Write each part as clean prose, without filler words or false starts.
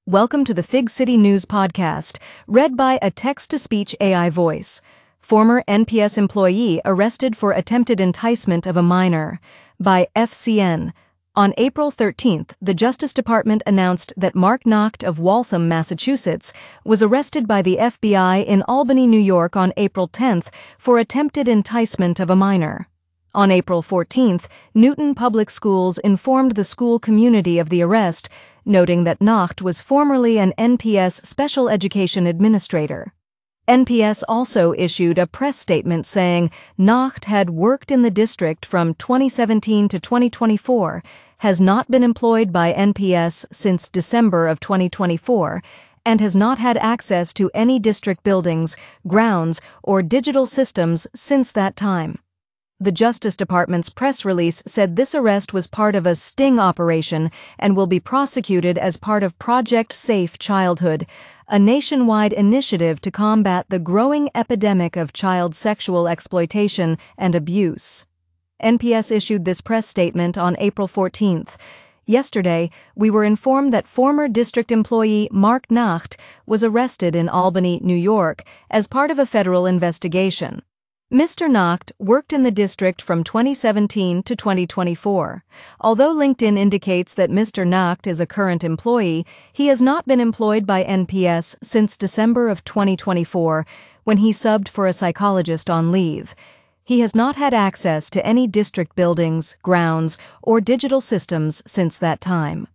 Welcome to the Fig City News Podcast, read by a text-to-speech AI voice. Former NPS employee arrested for attempted enticement of a minor, by FCN. On April 13th, the Justice Department announced that Mark Nacht of Waltham, Massachusetts, was arrested by the FBI in Albany, New York on April 10th for attempted enticement of a minor. On April 14th, Newton Public Schools informed the school community of the arrest, noting that Nacht was formerly an NPS Special Education Administrator. NPS also issued a press statement saying Nacht had worked in the district from 2017 to 2024, has not been employed by NPS since December of 2024, and has not had access to any district buildings, grounds, or digital systems since that time. The Justice Department's press release said this arrest was part of a sting operation and will be prosecuted as part of Project Safe Childhood, a nationwide initiative to combat the growing epidemic of child sexual exploitation and abuse. NPS issued this press statement on April 14th. Yesterday, we were informed that former district employee Mark Nacht was arrested in Albany, New York, as part of a federal investigation. Mr. Nacht worked in the district from 2017 to 2024. Although LinkedIn indicates that Mr. Nacht is a current employee, he has not been employed by NPS since December of 2024, when he subbed for a psychologist on leave. He has not had access to any district buildings, grounds, or digital systems since that time.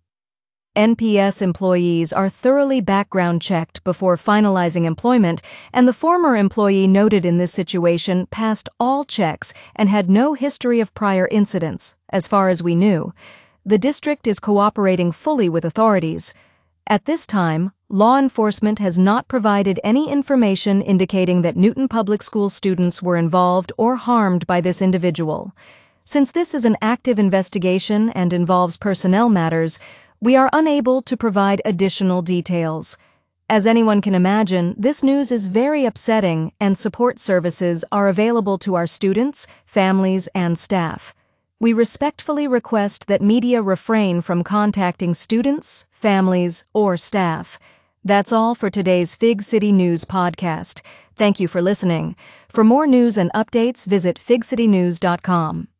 NPS employees are thoroughly background checked before finalizing employment, and the former employee noted in this situation passed all checks and had no history of prior incidents, as far as we knew. The district is cooperating fully with authorities. At this time, law enforcement has not provided any information indicating that Newton Public School students were involved or harmed by this individual. Since this is an active investigation and involves personnel matters, we are unable to provide additional details. As anyone can imagine, this news is very upsetting, and support services are available to our students, families, and staff. We respectfully request that media refrain from contacting students, families, or staff. That's all for today's Fig City News Podcast. Thank you for listening. For more news and updates, visit figcitynews.com.